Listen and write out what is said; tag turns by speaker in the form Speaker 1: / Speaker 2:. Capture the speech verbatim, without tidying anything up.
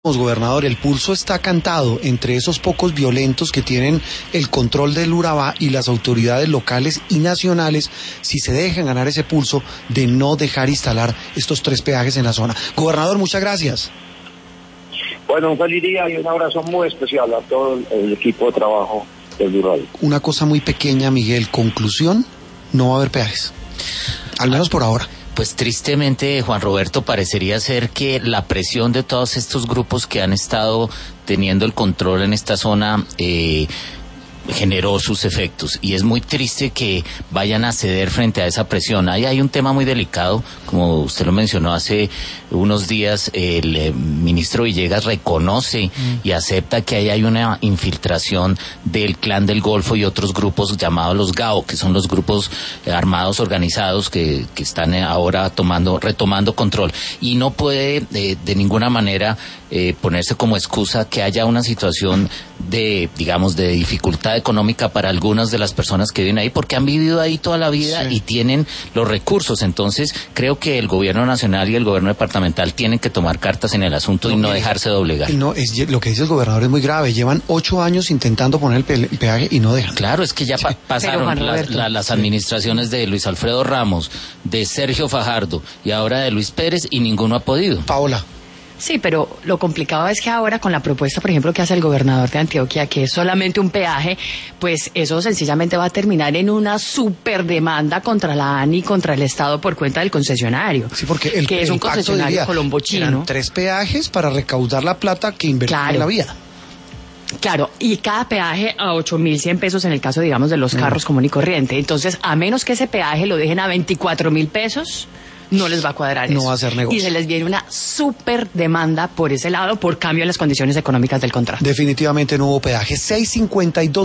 Speaker 1: Gobernador, el pulso está cantado entre esos pocos violentos que tienen el control del Urabá y las autoridades locales y nacionales, si se dejan ganar ese pulso de no dejar instalar estos tres peajes en la zona. Gobernador, muchas gracias.
Speaker 2: Bueno, un feliz día y un abrazo muy especial a todo el equipo de trabajo del Urabá.
Speaker 1: Una cosa muy pequeña, Miguel, conclusión, no va a haber peajes, al menos por ahora.
Speaker 3: Pues tristemente, Juan Roberto, parecería ser que la presión de todos estos grupos que han estado teniendo el control en esta zona eh, generó sus efectos, y es muy triste que vayan a ceder frente a esa presión. Ahí hay un tema muy delicado, como usted lo mencionó hace unos días, el eh, ministro Villegas reconoce mm. y acepta que ahí hay una infiltración del Clan del Golfo y otros grupos llamados los G A O, que son los grupos eh, armados organizados que, que están ahora tomando, retomando control, y no puede eh, de ninguna manera eh, ponerse como excusa que haya una situación de, digamos, de dificultad económica para algunas de las personas que viven ahí, porque han vivido ahí toda la vida sí. y tienen los recursos. Entonces creo que el gobierno nacional y el gobierno departamental tienen que tomar cartas en el asunto no, y no mire, dejarse doblegar.
Speaker 1: No, es, lo que dice el gobernador es muy grave. Llevan ocho años intentando poner el, pe el peaje y no dejan.
Speaker 3: Claro, es que ya pa pasaron las, la, las administraciones de Luis Alfredo Ramos, de Sergio Fajardo y ahora de Luis Pérez, y ninguno ha podido.
Speaker 1: Paola.
Speaker 4: Sí, pero lo complicado es que ahora con la propuesta, por ejemplo, que hace el gobernador de Antioquia, que es solamente un peaje, pues eso sencillamente va a terminar en una superdemanda contra la ANI y contra el Estado por cuenta del concesionario.
Speaker 1: Sí, porque el,
Speaker 4: que es
Speaker 1: el
Speaker 4: un concesionario colombo-chino.
Speaker 1: Tres peajes para recaudar la plata que invirtió claro. en la vía.
Speaker 4: Claro, y cada peaje a ocho mil cien pesos en el caso, digamos, de los carros mm. común y corriente. Entonces, a menos que ese peaje lo dejen a veinticuatro mil pesos... no les va a cuadrar
Speaker 1: no
Speaker 4: eso.
Speaker 1: va a ser negocio.
Speaker 4: Y se les viene una súper demanda por ese lado, por cambio en las condiciones económicas del contrato.
Speaker 1: Definitivamente no hubo peaje. seis cincuenta y dos